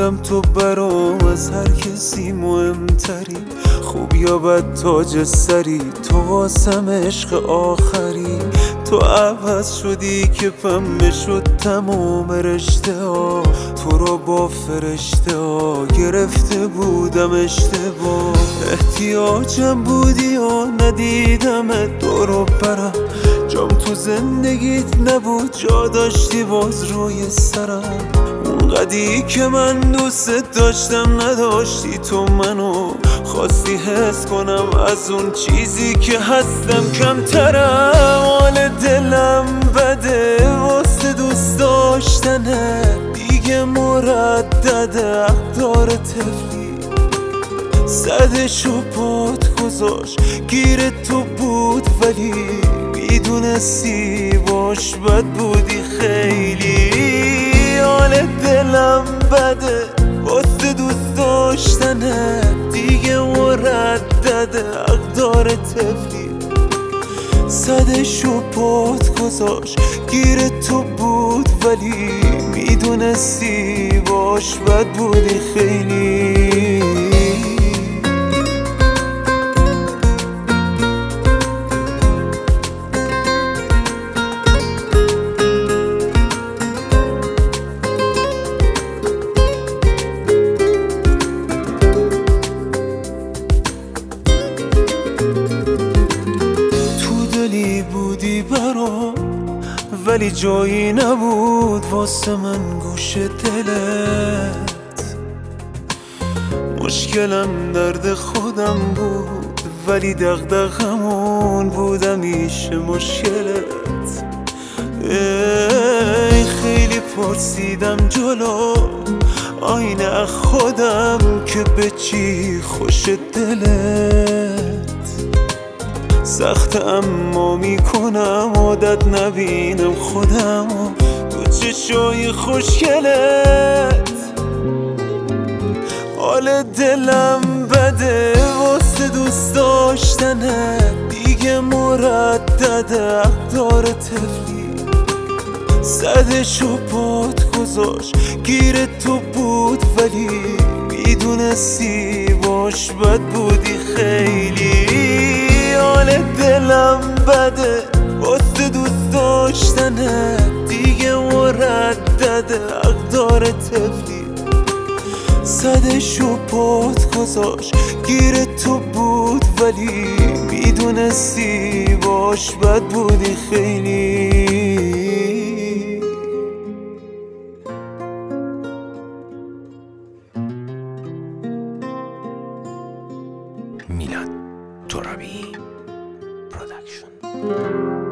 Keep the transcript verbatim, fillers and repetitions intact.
بودم تو برام از هر کسی مهمتری، خوب یا بد تاج سری، تو واسم عشق آخری. تو عوض شدی که پنبه شد تمام رشته ها، تو رو با فرشته ها گرفته بودم اشتباه. احتیاجم بودی یا ندیدمت دور و برم، جام تو زندگیت نبود جا داشتی باز روی سرم. اونقدی که من دوست داشتم نداشتی تو منو، خواستی حس کنم از اون چیزی که هستم کمترم. حال دلم بده واسه دوست داشتنه، دیگه مردده اقدار طفلی. صدشو پات گذاشت گیر تو بود ولی میدونستی باش بد بودی خیلی. حال دلم بده واسه دوست داشتنه، دیگه مردده اقدار طفلی. صدشو پات گذاشت گیر تو بود ولی میدونستی باش بد بودی خیلی. بودی برام ولی جایی نبود واسه من گوش دلت. مشکلم درد خودم بود ولی دغدغمون بود همیشه مشکلت. ای خیلی پرسیدم جلو آینه خودم که به چی خوش دلت. سخت اما میکنم عادت نبینم خودم و تو چشای خوشگلت. حال دلم بده واسه دوست داشتنه، دیگه مردده اقدار طفلی. صدشو پات گذاشت گیر تو بود ولی میدونستی باش بد بودی خیلی. حال دلم بده واسه دوست داشتنه، دیگه مردده اقدار طفلی. صدشو پات گذاشت گیر تو بود ولی میدونستی باش بد بودی خیلی. میلاد ترابی پروداکشن.